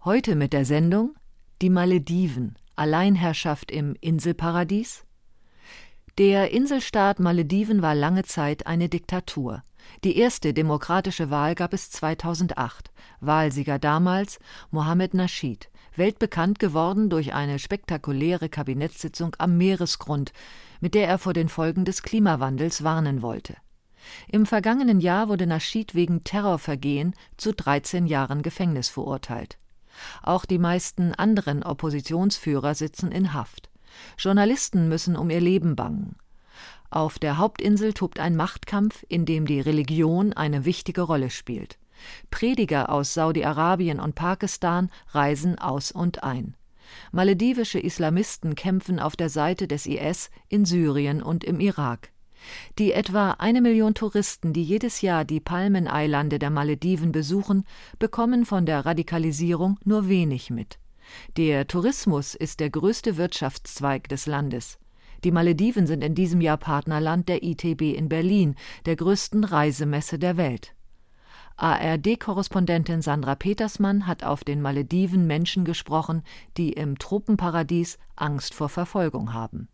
Heute mit der Sendung Die Malediven, Alleinherrschaft im Inselparadies? Der Inselstaat Malediven war lange Zeit eine Diktatur. Die erste demokratische Wahl gab es 2008. Wahlsieger damals Mohamed Nasheed, weltbekannt geworden durch eine spektakuläre Kabinettssitzung am Meeresgrund, mit der er vor den Folgen des Klimawandels warnen wollte. Im vergangenen Jahr wurde Nasheed wegen Terrorvergehen zu 13 Jahren Gefängnis verurteilt. Auch die meisten anderen Oppositionsführer sitzen in Haft. Journalisten müssen um ihr Leben bangen. Auf der Hauptinsel tobt ein Machtkampf, in dem die Religion eine wichtige Rolle spielt. Prediger aus Saudi-Arabien und Pakistan reisen aus und ein. Maledivische Islamisten kämpfen auf der Seite des IS in Syrien und im Irak. Die etwa 1 Million Touristen, die jedes Jahr die Palmeneilande der Malediven besuchen, bekommen von der Radikalisierung nur wenig mit. Der Tourismus ist der größte Wirtschaftszweig des Landes. Die Malediven sind in diesem Jahr Partnerland der ITB in Berlin, der größten Reisemesse der Welt. ARD-Korrespondentin Sandra Petersmann hat auf den Malediven Menschen gesprochen, die im Tropenparadies Angst vor Verfolgung haben.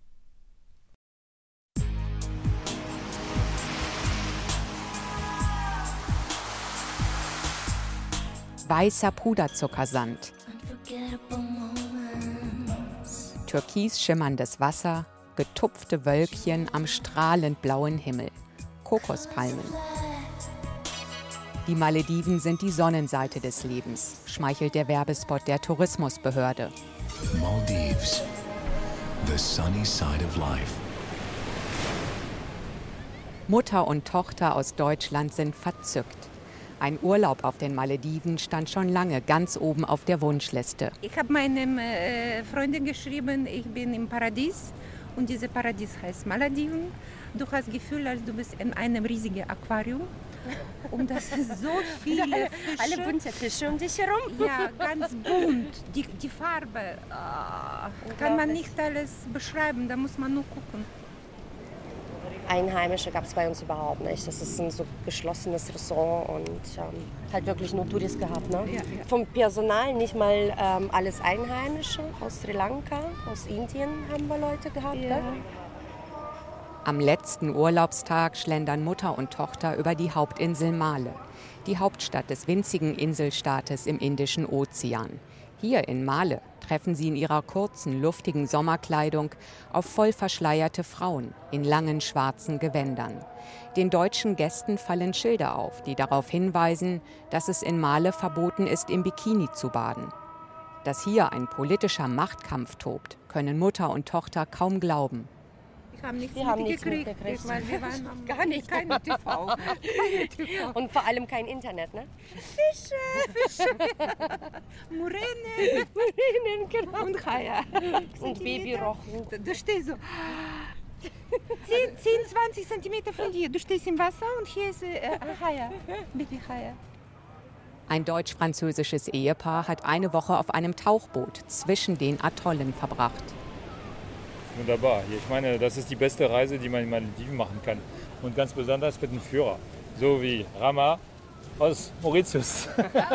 Weißer Puderzuckersand, türkis schimmerndes Wasser, getupfte Wölkchen am strahlend blauen Himmel, Kokospalmen. Die Malediven sind die Sonnenseite des Lebens, schmeichelt der Werbespot der Tourismusbehörde. Maldives, the sunny side of life. Mutter und Tochter aus Deutschland sind verzückt. Ein Urlaub auf den Malediven stand schon lange ganz oben auf der Wunschliste. Ich habe meinem Freundin geschrieben, ich bin im Paradies und dieses Paradies heißt Malediven. Du hast das Gefühl, als du bist in einem riesigen Aquarium und das ist so viele Fische. Alle bunte Fische um dich herum. Ja, ganz bunt. Die Farbe kann man nicht alles beschreiben, da muss man nur gucken. Einheimische gab es bei uns überhaupt nicht. Das ist ein so geschlossenes Ressort und halt wirklich nur Touris gehabt. Ne? Ja. Vom Personal nicht mal alles Einheimische. Aus Sri Lanka, aus Indien haben wir Leute gehabt. Ja. Ne? Am letzten Urlaubstag schlendern Mutter und Tochter über die Hauptinsel Male, die Hauptstadt des winzigen Inselstaates im Indischen Ozean. Hier in Male treffen sie in ihrer kurzen, luftigen Sommerkleidung auf voll verschleierte Frauen in langen schwarzen Gewändern. Den deutschen Gästen fallen Schilder auf, die darauf hinweisen, dass es in Male verboten ist, im Bikini zu baden. Dass hier ein politischer Machtkampf tobt, können Mutter und Tochter kaum glauben. Wir haben nichts mitgekriegt, weil wir waren Gar nicht. keine TV. Keine TV. Und vor allem kein Internet, ne? Fische. Muränen. Genau. Und Haie. Und Babyrochen. Du stehst so 10, 20 Zentimeter von dir. Du stehst im Wasser und hier ist Haie. Babyhaie. Ein deutsch-französisches Ehepaar hat eine Woche auf einem Tauchboot zwischen den Atollen verbracht. Wunderbar. Ich meine, das ist die beste Reise, die man in Malediven machen kann. Und ganz besonders mit einem Führer. So wie Rama aus Mauritius.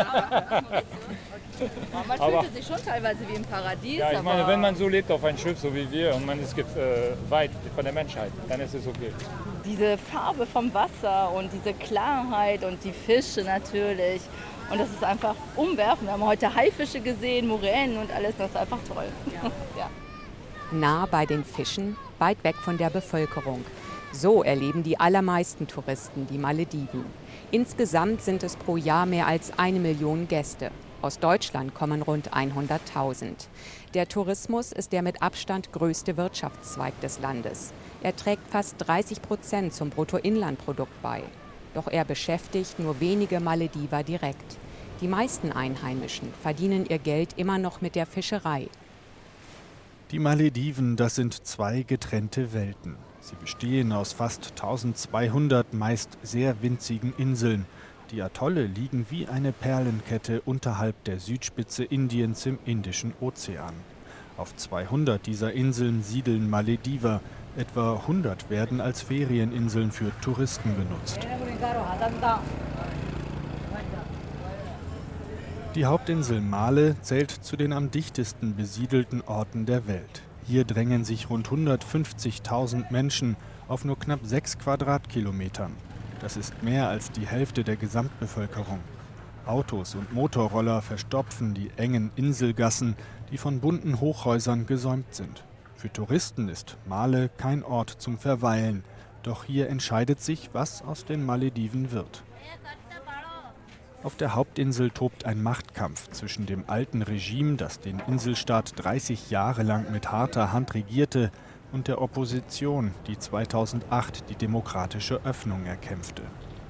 Man fühlt sich schon teilweise wie im Paradies. Ja, ich meine, wenn man so lebt auf einem Schiff, so wie wir, und man ist weit von der Menschheit, dann ist es okay. Diese Farbe vom Wasser und diese Klarheit und die Fische natürlich. Und das ist einfach umwerfend. Wir haben heute Haifische gesehen, Muränen und alles. Das ist einfach toll. Ja. Nah bei den Fischen, weit weg von der Bevölkerung. So erleben die allermeisten Touristen die Malediven. Insgesamt sind es pro Jahr mehr als 1 Million Gäste. Aus Deutschland kommen rund 100.000. Der Tourismus ist der mit Abstand größte Wirtschaftszweig des Landes. Er trägt fast 30% zum Bruttoinlandprodukt bei. Doch er beschäftigt nur wenige Malediver direkt. Die meisten Einheimischen verdienen ihr Geld immer noch mit der Fischerei. Die Malediven, das sind zwei getrennte Welten. Sie bestehen aus fast 1200 meist sehr winzigen Inseln. Die Atolle liegen wie eine Perlenkette unterhalb der Südspitze Indiens im Indischen Ozean. Auf 200 dieser Inseln siedeln Malediver. Etwa 100 werden als Ferieninseln für Touristen benutzt. Die Hauptinsel Male zählt zu den am dichtesten besiedelten Orten der Welt. Hier drängen sich rund 150.000 Menschen auf nur knapp 6 Quadratkilometern. Das ist mehr als die Hälfte der Gesamtbevölkerung. Autos und Motorroller verstopfen die engen Inselgassen, die von bunten Hochhäusern gesäumt sind. Für Touristen ist Male kein Ort zum Verweilen. Doch hier entscheidet sich, was aus den Malediven wird. Auf der Hauptinsel tobt ein Machtkampf zwischen dem alten Regime, das den Inselstaat 30 Jahre lang mit harter Hand regierte, und der Opposition, die 2008 die demokratische Öffnung erkämpfte.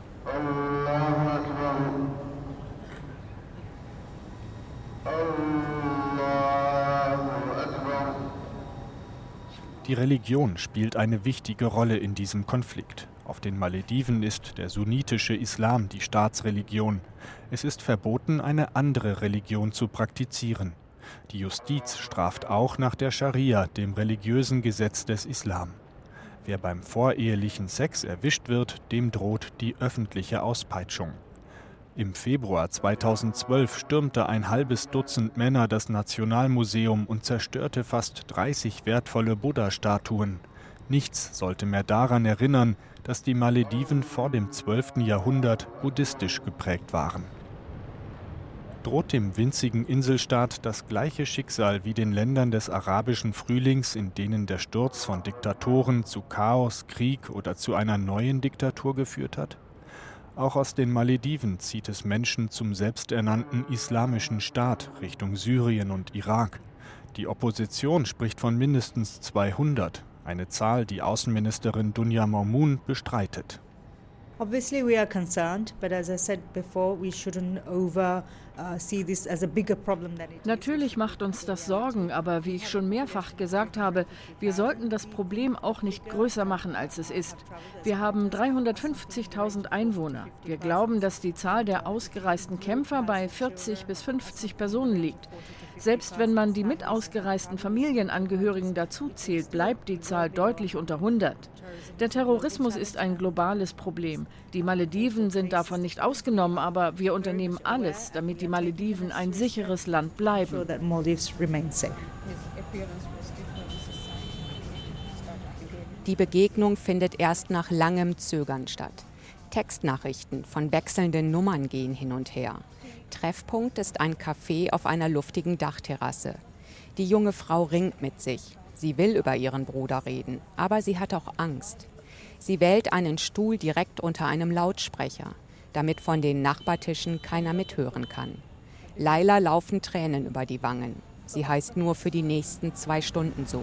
Die Religion spielt eine wichtige Rolle in diesem Konflikt. Auf den Malediven ist der sunnitische Islam die Staatsreligion. Es ist verboten, eine andere Religion zu praktizieren. Die Justiz straft auch nach der Scharia, dem religiösen Gesetz des Islam. Wer beim vorehelichen Sex erwischt wird, dem droht die öffentliche Auspeitschung. Im Februar 2012 stürmte ein halbes Dutzend Männer das Nationalmuseum und zerstörte fast 30 wertvolle Buddha-Statuen. Nichts sollte mehr daran erinnern, dass die Malediven vor dem 12. Jahrhundert buddhistisch geprägt waren. Droht dem winzigen Inselstaat das gleiche Schicksal wie den Ländern des arabischen Frühlings, in denen der Sturz von Diktatoren zu Chaos, Krieg oder zu einer neuen Diktatur geführt hat? Auch aus den Malediven zieht es Menschen zum selbsternannten Islamischen Staat Richtung Syrien und Irak. Die Opposition spricht von mindestens 200, eine Zahl, die Außenministerin Dunja Momun bestreitet. Obviously we are concerned, but as I said before, we shouldn't see this as a bigger problem than it is. Natürlich macht uns das Sorgen, aber wie ich schon mehrfach gesagt habe, wir sollten das Problem auch nicht größer machen, als es ist. Wir haben 350.000 Einwohner. Wir glauben, dass die Zahl der ausgereisten Kämpfer bei 40 bis 50 Personen liegt. Selbst wenn man die mit ausgereisten Familienangehörigen dazuzählt, bleibt die Zahl deutlich unter 100. Der Terrorismus ist ein globales Problem. Die Malediven sind davon nicht ausgenommen, aber wir unternehmen alles, damit die Malediven ein sicheres Land bleiben. Die Begegnung findet erst nach langem Zögern statt. Textnachrichten von wechselnden Nummern gehen hin und her. Treffpunkt ist ein Café auf einer luftigen Dachterrasse. Die junge Frau ringt mit sich. Sie will über ihren Bruder reden, aber sie hat auch Angst. Sie wählt einen Stuhl direkt unter einem Lautsprecher, damit von den Nachbartischen keiner mithören kann. Laila laufen Tränen über die Wangen. Sie heißt nur für die nächsten 2 Stunden so.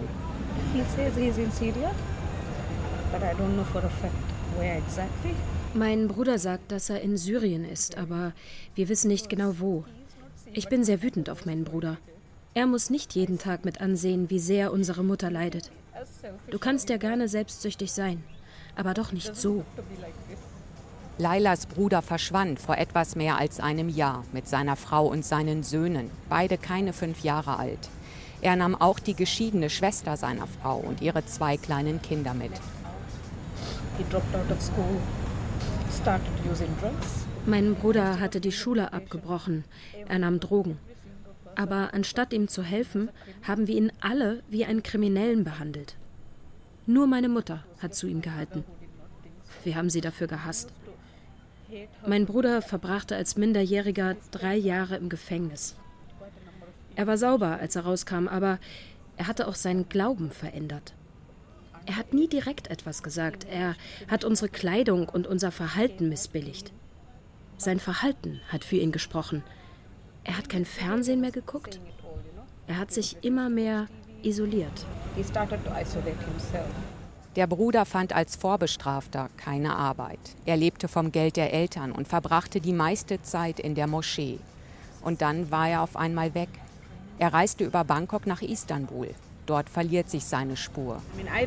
Mein Bruder sagt, dass er in Syrien ist, aber wir wissen nicht genau wo. Ich bin sehr wütend auf meinen Bruder. Er muss nicht jeden Tag mit ansehen, wie sehr unsere Mutter leidet. Du kannst ja gerne selbstsüchtig sein, aber doch nicht so. Lailas Bruder verschwand vor etwas mehr als einem Jahr mit seiner Frau und seinen Söhnen, beide keine 5 Jahre alt. Er nahm auch die geschiedene Schwester seiner Frau und ihre 2 kleinen Kinder mit. Mein Bruder hatte die Schule abgebrochen. Er nahm Drogen. Aber anstatt ihm zu helfen, haben wir ihn alle wie einen Kriminellen behandelt. Nur meine Mutter hat zu ihm gehalten. Wir haben sie dafür gehasst. Mein Bruder verbrachte als Minderjähriger 3 Jahre im Gefängnis. Er war sauber, als er rauskam, aber er hatte auch seinen Glauben verändert. Er hat nie direkt etwas gesagt. Er hat unsere Kleidung und unser Verhalten missbilligt. Sein Verhalten hat für ihn gesprochen. Er hat kein Fernsehen mehr geguckt. Er hat sich immer mehr isoliert. Der Bruder fand als Vorbestrafter keine Arbeit. Er lebte vom Geld der Eltern und verbrachte die meiste Zeit in der Moschee. Und dann war er auf einmal weg. Er reiste über Bangkok nach Istanbul. Dort verliert sich seine Spur.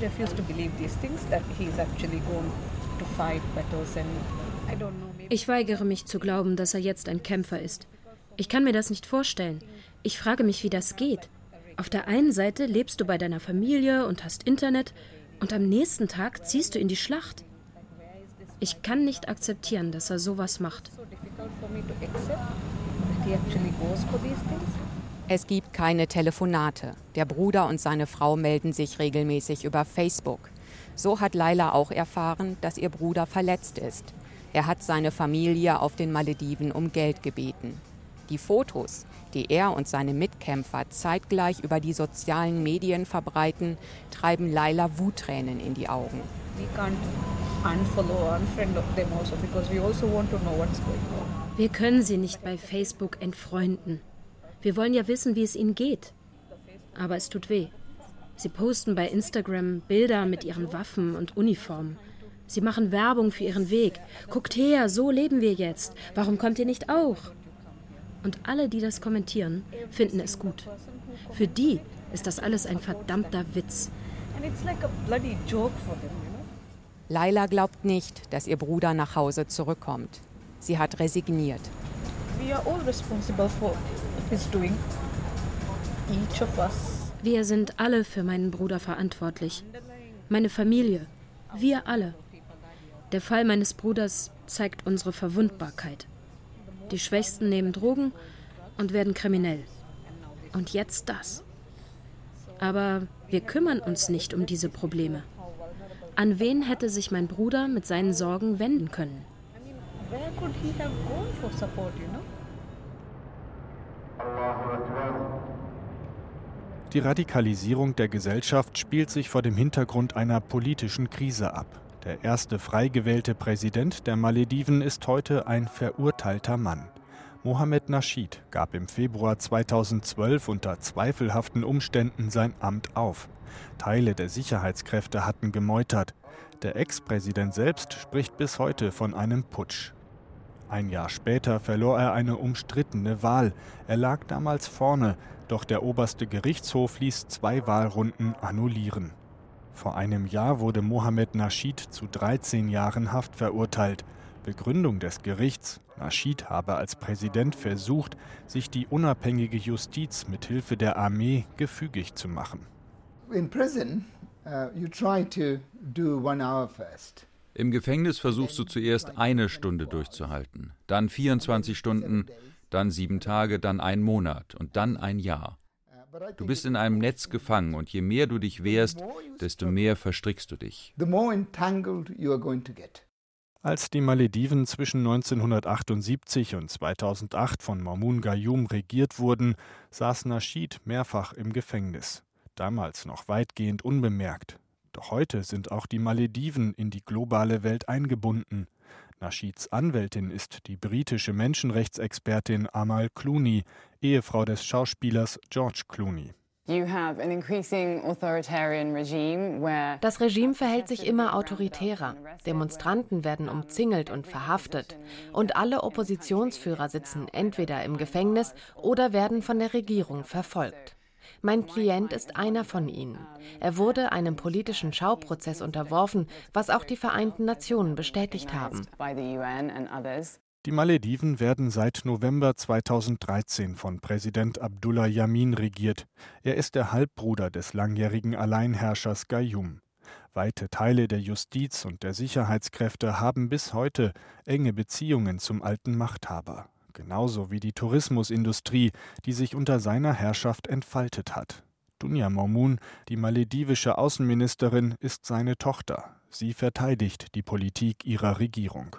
Ich weigere mich zu glauben, dass er jetzt ein Kämpfer ist. Ich kann mir das nicht vorstellen. Ich frage mich, wie das geht. Auf der einen Seite lebst du bei deiner Familie und hast Internet und am nächsten Tag ziehst du in die Schlacht. Ich kann nicht akzeptieren, dass er sowas macht. Es gibt keine Telefonate. Der Bruder und seine Frau melden sich regelmäßig über Facebook. So hat Laila auch erfahren, dass ihr Bruder verletzt ist. Er hat seine Familie auf den Malediven um Geld gebeten. Die Fotos, die er und seine Mitkämpfer zeitgleich über die sozialen Medien verbreiten, treiben Laila Wuttränen in die Augen. Wir können sie nicht bei Facebook entfreunden. Wir wollen ja wissen, wie es ihnen geht. Aber es tut weh. Sie posten bei Instagram Bilder mit ihren Waffen und Uniformen. Sie machen Werbung für ihren Weg. Guckt her, so leben wir jetzt. Warum kommt ihr nicht auch? Und alle, die das kommentieren, finden es gut. Für die ist das alles ein verdammter Witz. Laila glaubt nicht, dass ihr Bruder nach Hause zurückkommt. Sie hat resigniert. Wir sind alle für meinen Bruder verantwortlich. Meine Familie, wir alle. Der Fall meines Bruders zeigt unsere Verwundbarkeit. Die Schwächsten nehmen Drogen und werden kriminell. Und jetzt das. Aber wir kümmern uns nicht um diese Probleme. An wen hätte sich mein Bruder mit seinen Sorgen wenden können? Die Radikalisierung der Gesellschaft spielt sich vor dem Hintergrund einer politischen Krise ab. Der erste frei gewählte Präsident der Malediven ist heute ein verurteilter Mann. Mohamed Nasheed gab im Februar 2012 unter zweifelhaften Umständen sein Amt auf. Teile der Sicherheitskräfte hatten gemeutert. Der Ex-Präsident selbst spricht bis heute von einem Putsch. Ein Jahr später verlor er eine umstrittene Wahl. Er lag damals vorne, doch der oberste Gerichtshof ließ 2 Wahlrunden annullieren. Vor einem Jahr wurde Mohamed Nasheed zu 13 Jahren Haft verurteilt. Begründung des Gerichts: Nasheed habe als Präsident versucht, sich die unabhängige Justiz mit Hilfe der Armee gefügig zu machen. In prison, you try to do 1 hour first. Im Gefängnis versuchst du zuerst 1 Stunde durchzuhalten, dann 24 Stunden, dann 7 Tage, dann 1 Monat und dann 1 Jahr. Du bist in einem Netz gefangen und je mehr du dich wehrst, desto mehr verstrickst du dich. Als die Malediven zwischen 1978 und 2008 von Maumoon Gayoom regiert wurden, saß Nasheed mehrfach im Gefängnis. Damals noch weitgehend unbemerkt. Doch heute sind auch die Malediven in die globale Welt eingebunden. Nasheeds Anwältin ist die britische Menschenrechtsexpertin Amal Clooney, Ehefrau des Schauspielers George Clooney. Das Regime verhält sich immer autoritärer. Demonstranten werden umzingelt und verhaftet. Und alle Oppositionsführer sitzen entweder im Gefängnis oder werden von der Regierung verfolgt. Mein Klient ist einer von ihnen. Er wurde einem politischen Schauprozess unterworfen, was auch die Vereinten Nationen bestätigt haben. Die Malediven werden seit November 2013 von Präsident Abdullah Yamin regiert. Er ist der Halbbruder des langjährigen Alleinherrschers Gayoom. Weite Teile der Justiz und der Sicherheitskräfte haben bis heute enge Beziehungen zum alten Machthaber. Genauso wie die Tourismusindustrie, die sich unter seiner Herrschaft entfaltet hat. Dunia Maumoon, die maledivische Außenministerin, ist seine Tochter. Sie verteidigt die Politik ihrer Regierung.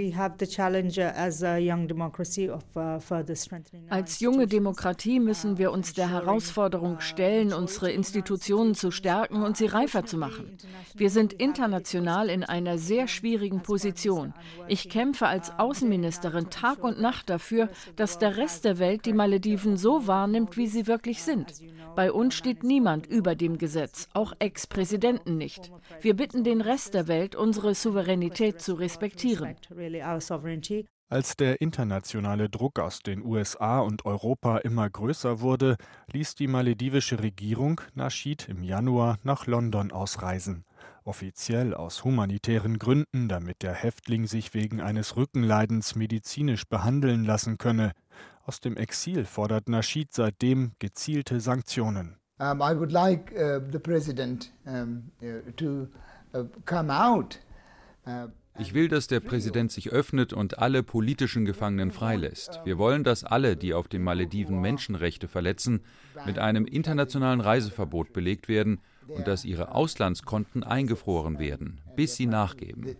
Als junge Demokratie müssen wir uns der Herausforderung stellen, unsere Institutionen zu stärken und sie reifer zu machen. Wir sind international in einer sehr schwierigen Position. Ich kämpfe als Außenministerin Tag und Nacht dafür, dass der Rest der Welt die Malediven so wahrnimmt, wie sie wirklich sind. Bei uns steht niemand über dem Gesetz, auch Ex-Präsidenten nicht. Wir bitten den Rest der Welt, unsere Souveränität zu respektieren. Als der internationale Druck aus den USA und Europa immer größer wurde, ließ die maledivische Regierung Nasheed im Januar nach London ausreisen. Offiziell aus humanitären Gründen, damit der Häftling sich wegen eines Rückenleidens medizinisch behandeln lassen könne. Aus dem Exil fordert Nasheed seitdem gezielte Sanktionen. I would like the president to come out. Ich will, dass der Präsident sich öffnet und alle politischen Gefangenen freilässt. Wir wollen, dass alle, die auf den Malediven Menschenrechte verletzen, mit einem internationalen Reiseverbot belegt werden und dass ihre Auslandskonten eingefroren werden, bis sie nachgeben.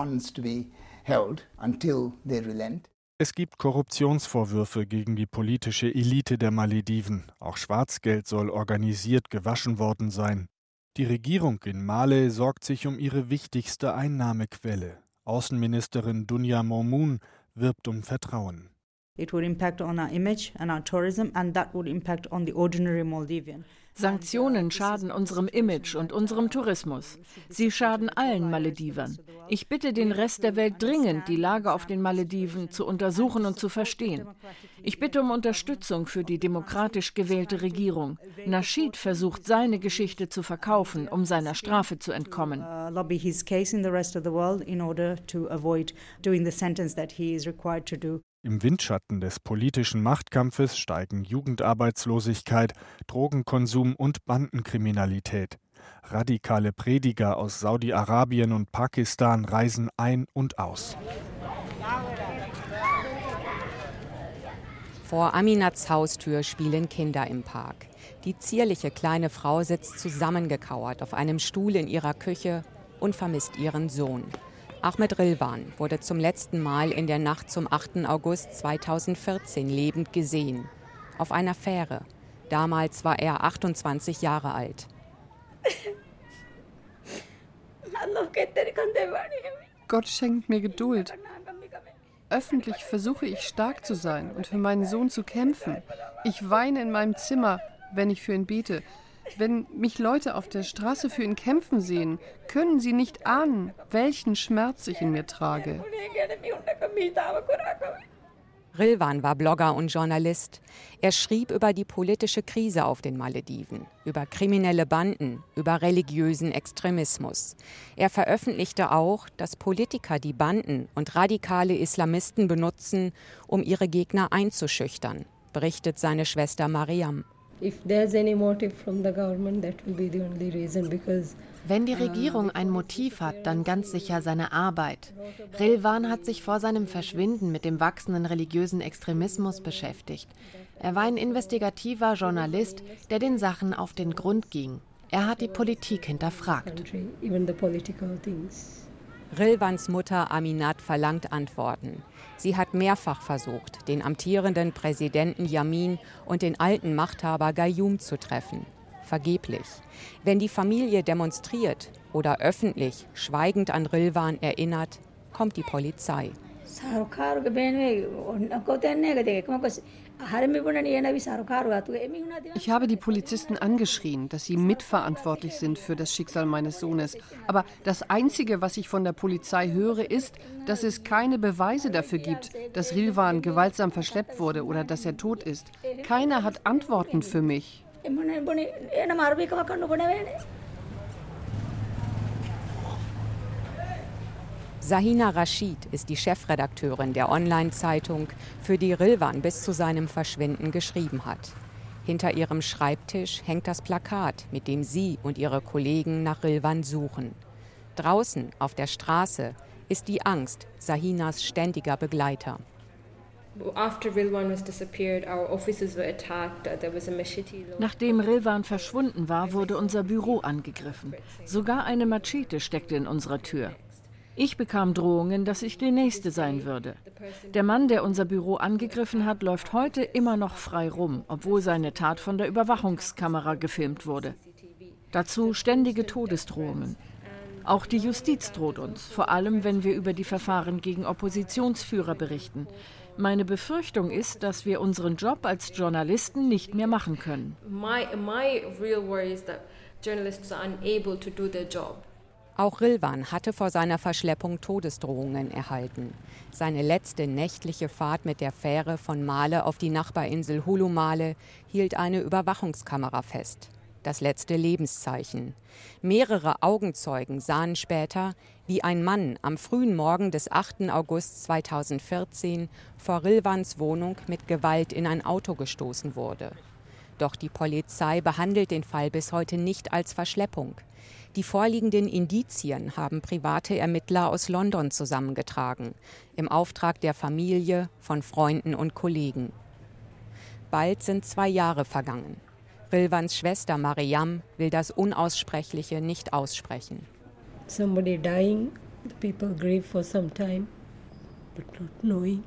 Es gibt Korruptionsvorwürfe gegen die politische Elite der Malediven. Auch Schwarzgeld soll organisiert gewaschen worden sein. Die Regierung in Male sorgt sich um ihre wichtigste Einnahmequelle. Außenministerin Dunya Momun wirbt um Vertrauen. It would impact on our image and our tourism, and that would impact on the ordinary Maldivian. Sanktionen schaden unserem Image und unserem Tourismus. Sie schaden allen Maledivern. Ich bitte den Rest der Welt dringend, die Lage auf den Malediven zu untersuchen und zu verstehen. Ich bitte um Unterstützung für die demokratisch gewählte Regierung. Nasheed versucht, seine Geschichte zu verkaufen, um seiner Strafe zu entkommen. Lobby his case in the rest of the world in order to avoid doing the sentence that he is required to do. Im Windschatten des politischen Machtkampfes steigen Jugendarbeitslosigkeit, Drogenkonsum und Bandenkriminalität. Radikale Prediger aus Saudi-Arabien und Pakistan reisen ein und aus. Vor Aminats Haustür spielen Kinder im Park. Die zierliche kleine Frau sitzt zusammengekauert auf einem Stuhl in ihrer Küche und vermisst ihren Sohn. Ahmed Rilwan wurde zum letzten Mal in der Nacht zum 8. August 2014 lebend gesehen. Auf einer Fähre. Damals war er 28 Jahre alt. Gott schenkt mir Geduld. Öffentlich versuche ich stark zu sein und für meinen Sohn zu kämpfen. Ich weine in meinem Zimmer, wenn ich für ihn bete. Wenn mich Leute auf der Straße für ihn kämpfen sehen, können sie nicht ahnen, welchen Schmerz ich in mir trage. Rilwan war Blogger und Journalist. Er schrieb über die politische Krise auf den Malediven, über kriminelle Banden, über religiösen Extremismus. Er veröffentlichte auch, dass Politiker die Banden und radikale Islamisten benutzen, um ihre Gegner einzuschüchtern, berichtet seine Schwester Mariam. Wenn die Regierung ein Motiv hat, dann ganz sicher seine Arbeit. Rilwan hat sich vor seinem Verschwinden mit dem wachsenden religiösen Extremismus beschäftigt. Er war ein investigativer Journalist, der den Sachen auf den Grund ging. Er hat die Politik hinterfragt. Rilwans Mutter Aminat verlangt Antworten. Sie hat mehrfach versucht, den amtierenden Präsidenten Yamin und den alten Machthaber Gayoom zu treffen. Vergeblich. Wenn die Familie demonstriert oder öffentlich schweigend an Rilwan erinnert, kommt die Polizei. Ich habe die Polizisten angeschrien, dass sie mitverantwortlich sind für das Schicksal meines Sohnes. Aber das Einzige, was ich von der Polizei höre, ist, dass es keine Beweise dafür gibt, dass Rilwan gewaltsam verschleppt wurde oder dass er tot ist. Keiner hat Antworten für mich. Sahina Rashid ist die Chefredakteurin der Online-Zeitung, für die Rilwan bis zu seinem Verschwinden geschrieben hat. Hinter ihrem Schreibtisch hängt das Plakat, mit dem sie und ihre Kollegen nach Rilwan suchen. Draußen auf der Straße ist die Angst Sahinas ständiger Begleiter. Nachdem Rilwan verschwunden war, wurde unser Büro angegriffen. Sogar eine Machete steckte in unserer Tür. Ich bekam Drohungen, dass ich die Nächste sein würde. Der Mann, der unser Büro angegriffen hat, läuft heute immer noch frei rum, obwohl seine Tat von der Überwachungskamera gefilmt wurde. Dazu ständige Todesdrohungen. Auch die Justiz droht uns, vor allem wenn wir über die Verfahren gegen Oppositionsführer berichten. Meine Befürchtung ist, dass wir unseren Job als Journalisten nicht mehr machen können. Auch Rilwan hatte vor seiner Verschleppung Todesdrohungen erhalten. Seine letzte nächtliche Fahrt mit der Fähre von Male auf die Nachbarinsel Hulu Male hielt eine Überwachungskamera fest. Das letzte Lebenszeichen. Mehrere Augenzeugen sahen später, wie ein Mann am frühen Morgen des 8. August 2014 vor Rilwans Wohnung mit Gewalt in ein Auto gestoßen wurde. Doch die Polizei behandelt den Fall bis heute nicht als Verschleppung. Die vorliegenden Indizien haben private Ermittler aus London zusammengetragen, im Auftrag der Familie, von Freunden und Kollegen. Bald sind 2 Jahre vergangen. Rilwans Schwester Mariam will das Unaussprechliche nicht aussprechen. Somebody dying, the people grieve for some time, but not knowing.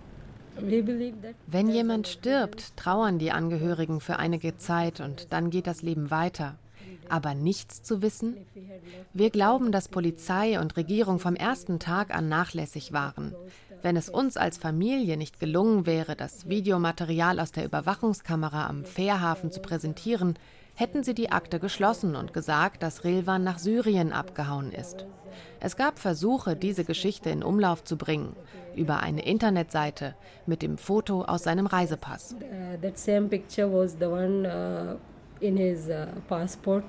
Wenn jemand stirbt, trauern die Angehörigen für einige Zeit und dann geht das Leben weiter. Aber nichts zu wissen? Wir glauben, dass Polizei und Regierung vom ersten Tag an nachlässig waren. Wenn es uns als Familie nicht gelungen wäre, das Videomaterial aus der Überwachungskamera am Fährhafen zu präsentieren, hätten sie die Akte geschlossen und gesagt, dass Rilwan nach Syrien abgehauen ist. Es gab Versuche, diese Geschichte in Umlauf zu bringen, über eine Internetseite mit dem Foto aus seinem Reisepass. That same picture was the one in his passport.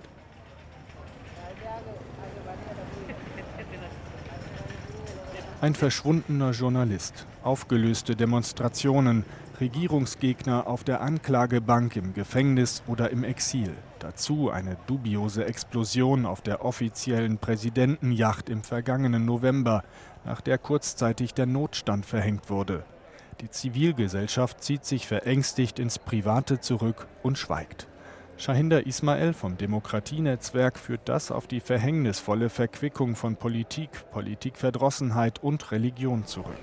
Ein verschwundener Journalist, aufgelöste Demonstrationen, Regierungsgegner auf der Anklagebank im Gefängnis oder im Exil. Dazu eine dubiose Explosion auf der offiziellen Präsidentenjacht im vergangenen November, nach der kurzzeitig der Notstand verhängt wurde. Die Zivilgesellschaft zieht sich verängstigt ins Private zurück und schweigt. Shahinder Ismail vom Demokratienetzwerk führt das auf die verhängnisvolle Verquickung von Politik, Politikverdrossenheit und Religion zurück.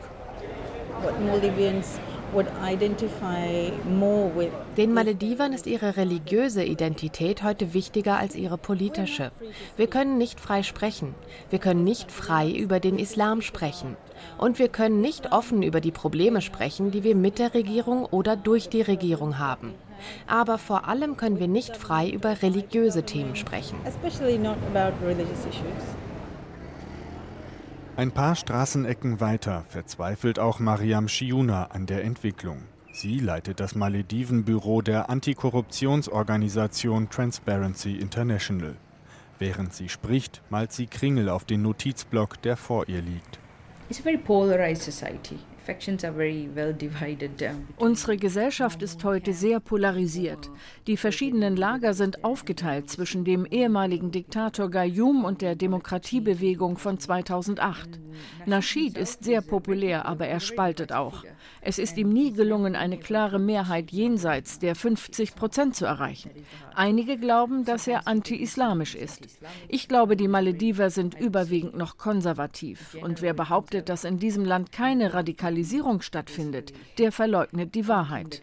Den Maledivern ist ihre religiöse Identität heute wichtiger als ihre politische. Wir können nicht frei sprechen. Wir können nicht frei über den Islam sprechen. Und wir können nicht offen über die Probleme sprechen, die wir mit der Regierung oder durch die Regierung haben. Aber vor allem können wir nicht frei über religiöse Themen sprechen. Ein paar Straßenecken weiter verzweifelt auch Mariam Shiuna an der Entwicklung. Sie leitet das Maledivenbüro der Antikorruptionsorganisation Transparency International. Während sie spricht, malt sie Kringel auf den Notizblock, der vor ihr liegt. It's a very polarized society. Factions are very well divided. Unsere Gesellschaft ist heute sehr polarisiert. Die verschiedenen Lager sind aufgeteilt zwischen dem ehemaligen Diktator Gayoom und der Demokratiebewegung von 2008. Nasheed ist sehr populär, aber er spaltet auch. Es ist ihm nie gelungen, eine klare Mehrheit jenseits der 50% zu erreichen. Einige glauben, dass er anti-islamisch ist. Ich glaube, die Malediver sind überwiegend noch konservativ. Und wer behauptet, dass in diesem Land keine Radikalisierung stattfindet, der verleugnet die Wahrheit.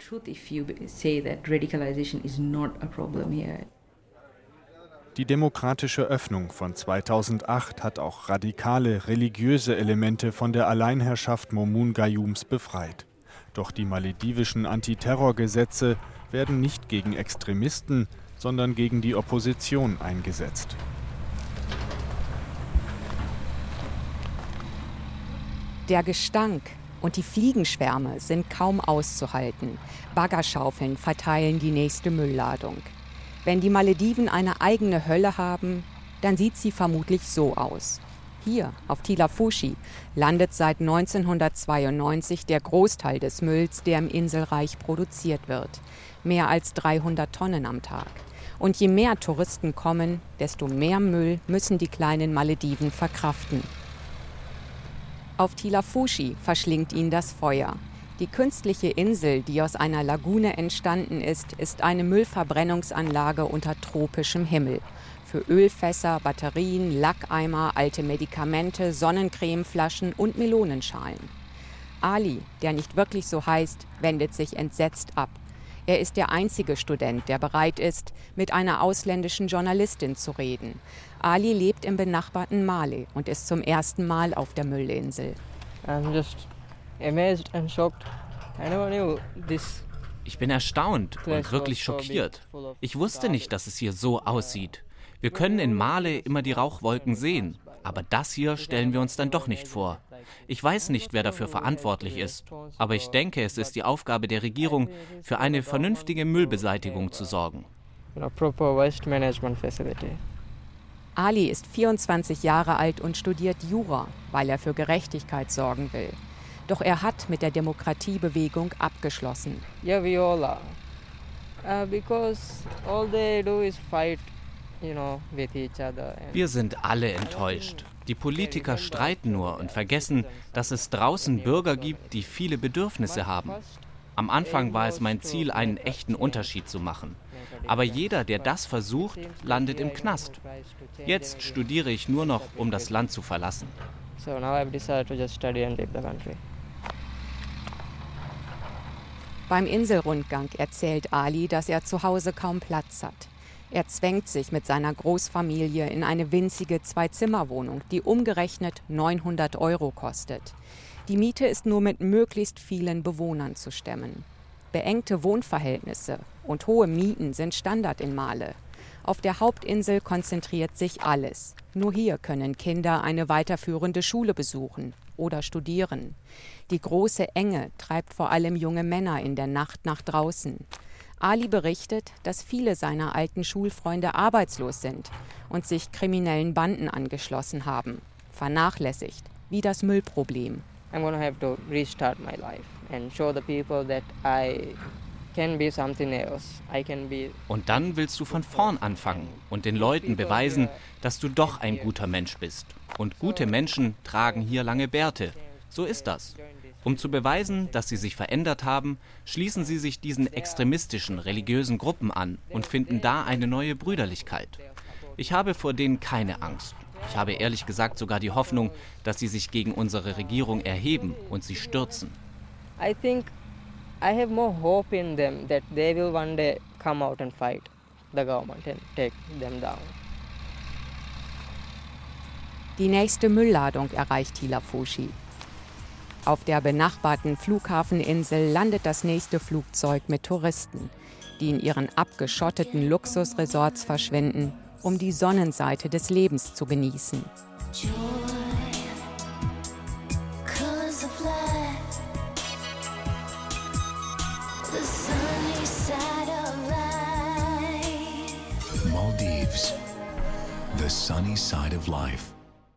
Die demokratische Öffnung von 2008 hat auch radikale religiöse Elemente von der Alleinherrschaft Maumoon Gayooms befreit. Doch die maledivischen Antiterrorgesetze werden nicht gegen Extremisten, sondern gegen die Opposition eingesetzt. Der Gestank und die Fliegenschwärme sind kaum auszuhalten. Baggerschaufeln verteilen die nächste Müllladung. Wenn die Malediven eine eigene Hölle haben, dann sieht sie vermutlich so aus. Hier, auf Tilafushi, landet seit 1992 der Großteil des Mülls, der im Inselreich produziert wird. Mehr als 300 Tonnen am Tag. Und je mehr Touristen kommen, desto mehr Müll müssen die kleinen Malediven verkraften. Auf Tilafushi verschlingt ihn das Feuer. Die künstliche Insel, die aus einer Lagune entstanden ist, ist eine Müllverbrennungsanlage unter tropischem Himmel. Für Ölfässer, Batterien, Lackeimer, alte Medikamente, Sonnencremeflaschen und Melonenschalen. Ali, der nicht wirklich so heißt, wendet sich entsetzt ab. Er ist der einzige Student, der bereit ist, mit einer ausländischen Journalistin zu reden. Ali lebt im benachbarten Male und ist zum ersten Mal auf der Müllinsel. Ich bin erstaunt und wirklich schockiert. Ich wusste nicht, dass es hier so aussieht. Wir können in Male immer die Rauchwolken sehen, aber das hier stellen wir uns dann doch nicht vor. Ich weiß nicht, wer dafür verantwortlich ist, aber ich denke, es ist die Aufgabe der Regierung, für eine vernünftige Müllbeseitigung zu sorgen. Ali ist 24 Jahre alt und studiert Jura, weil er für Gerechtigkeit sorgen will. Doch er hat mit der Demokratiebewegung abgeschlossen. Because all they do is fight, with each other. Wir sind alle enttäuscht. Die Politiker streiten nur und vergessen, dass es draußen Bürger gibt, die viele Bedürfnisse haben. Am Anfang war es mein Ziel, einen echten Unterschied zu machen. Aber jeder, der das versucht, landet im Knast. Jetzt studiere ich nur noch, um das Land zu verlassen. So now I've decided to just study and leave the country. Beim Inselrundgang erzählt Ali, dass er zu Hause kaum Platz hat. Er zwängt sich mit seiner Großfamilie in eine winzige 2-Zimmer-Wohnung, die umgerechnet 900 € kostet. Die Miete ist nur mit möglichst vielen Bewohnern zu stemmen. Beengte Wohnverhältnisse und hohe Mieten sind Standard in Male. Auf der Hauptinsel konzentriert sich alles. Nur hier können Kinder eine weiterführende Schule besuchen oder studieren. Die große Enge treibt vor allem junge Männer in der Nacht nach draußen. Ali berichtet, dass viele seiner alten Schulfreunde arbeitslos sind und sich kriminellen Banden angeschlossen haben. Vernachlässigt, wie das Müllproblem. I'm going to have to restart my life and show the people that I can be something else. I can be. Und dann willst du von vorn anfangen und den Leuten beweisen, dass du doch ein guter Mensch bist. Und gute Menschen tragen hier lange Bärte. So ist das. Um zu beweisen, dass sie sich verändert haben, schließen sie sich diesen extremistischen religiösen Gruppen an und finden da eine neue Brüderlichkeit. Ich habe vor denen keine Angst. Ich habe ehrlich gesagt sogar die Hoffnung, dass sie sich gegen unsere Regierung erheben und sie stürzen. I think I have more hope in them that they will one day come out and fight the government and take them down. Die nächste Müllladung erreicht Hilafoshi. Auf der benachbarten Flughafeninsel landet das nächste Flugzeug mit Touristen, die in ihren abgeschotteten Luxusresorts verschwinden, um die Sonnenseite des Lebens zu genießen. Maldives, the sunny side of life.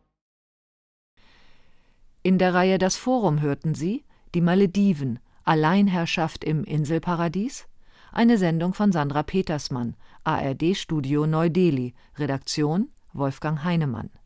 In der Reihe Das Forum hörten Sie Die Malediven, Alleinherrschaft im Inselparadies? Eine Sendung von Sandra Petersmann, ARD-Studio Neu-Delhi, Redaktion Wolfgang Heinemann.